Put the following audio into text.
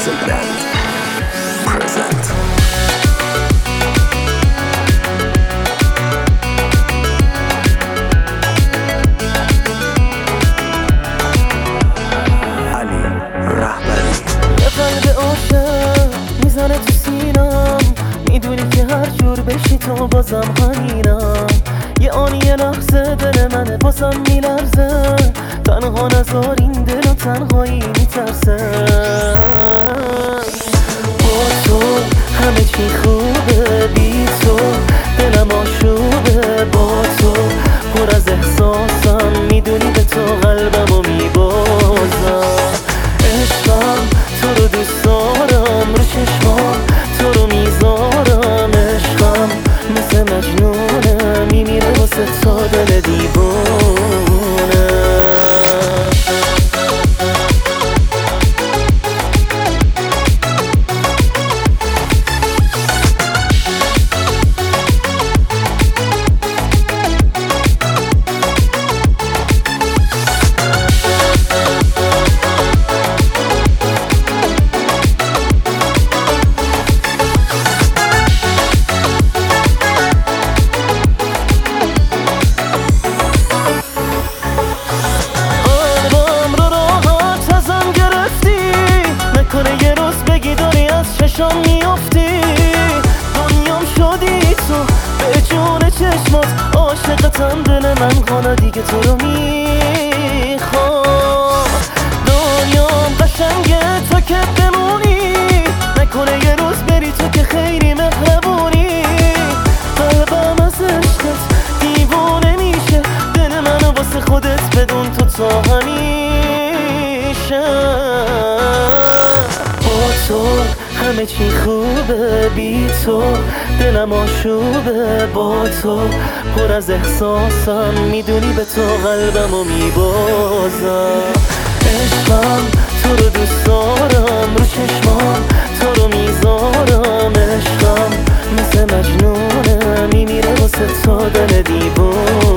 Classic Band present. علی رهبری. یه قلب عاشق میزنه تو سینم، میدونی که هر جور بشی تو بازم همینم. یه آن یه لحظه دل منه بازم میلرزه، تنها نذار این دل و تنهایی میترسه. با تو همه چی خوبه، بی تو دلم آشوبه. با تو پر از احساسم، میدونی به تو قلبمو میبازم. عشقم تو رو دوست دارم، رو چشمام تو رو میذارم. عشقم مثل مجنونه، میمیره واسه تو دل دیوونه. یه روز بگی داری از چشام میافتی، دنیام شدی تو به جون چشمات. عاشقتم دل من حالا دیگه تو رو میخوام. دنیام قشنگه تو که بمونی، نکنه یه روز بری تو که خیلی مهربونی. قلبم از عشقت دیوونه میشه، دل منو واسه خودت بدون تو تا همیشه. تو همه چی خوبه، بی تو دلم آشوبه. با تو پر از احساسم، میدونی به تو قلبمو میبازم. عشقم تو رو دوست دارم، رو چشمام تو رو میذارم. عشقم مثل مجنونه، میمیره واسه تو دل دیوونه.